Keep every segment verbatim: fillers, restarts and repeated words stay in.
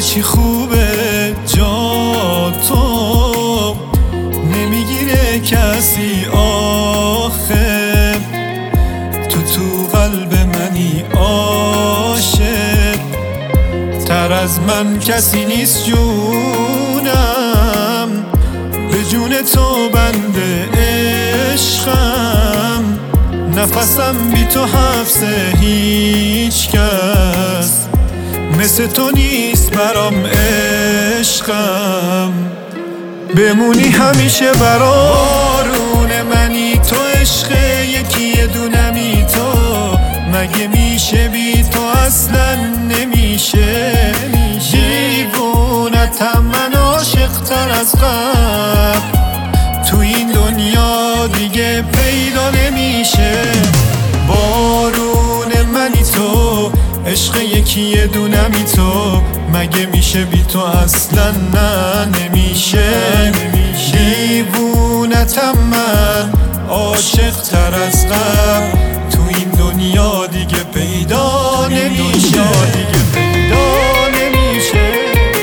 چی خوبه جا تو نمیگیره کسی آخه تو تو قلب منی عاشق تر از من کسی نیست جونم به جون تو بنده عشقم نفسم بی تو حبسه هیچ کس مثل تو نیست برام عشقم بمونی همیشه برارون منی تو عشق یکی یه دونمی تو مگه میشه بی تو اصلا نمیشه دیوونتم من عاشق تر از قبل تو این دنیا دیگه پیدا نمیشه بارون منی تو عشق یکی یه دونمی تو مگه میشه بی تو اصلا نه نمیشه دیوونتم من عاشق تر از قبل تو این دنیا دیگه پیدا نمیشه دیگه پیدا نمیشه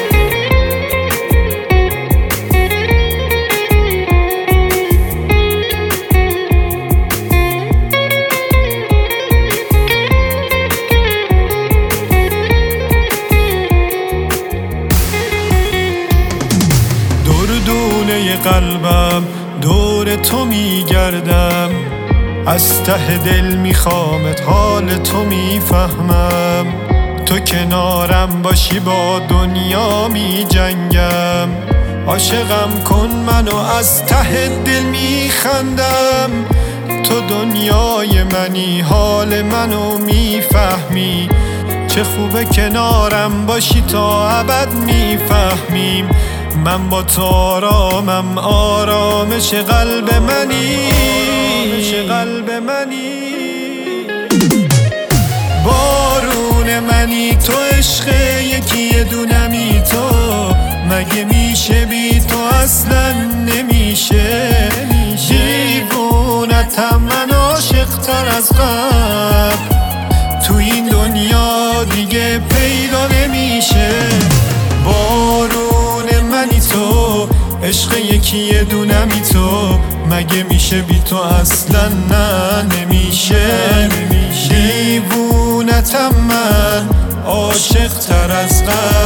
دونه قلبم دور تو میگردم از ته دل میخوامت حال تو میفهمم تو کنارم باشی با دنیا میجنگم عاشقم کن منو از ته دل میخندم تو دنیای منی حال منو میفهمی چه خوبه کنارم باشی تا ابد میفهمیم من با تو آرامم آرامش قلب منی قلب منی بارون منی تو عشق یکی یه دونمی تو مگه میشه بی تو اصلا نمیشه دیوونتم من عاشق تر از قبل تو این دنیا دیگه پیدا نمیشه بارون منی تو عشق یکی یه دونمی تو مگه میشه بی تو اصلا نه نمیشه دیوونتم من عاشق تر از قبل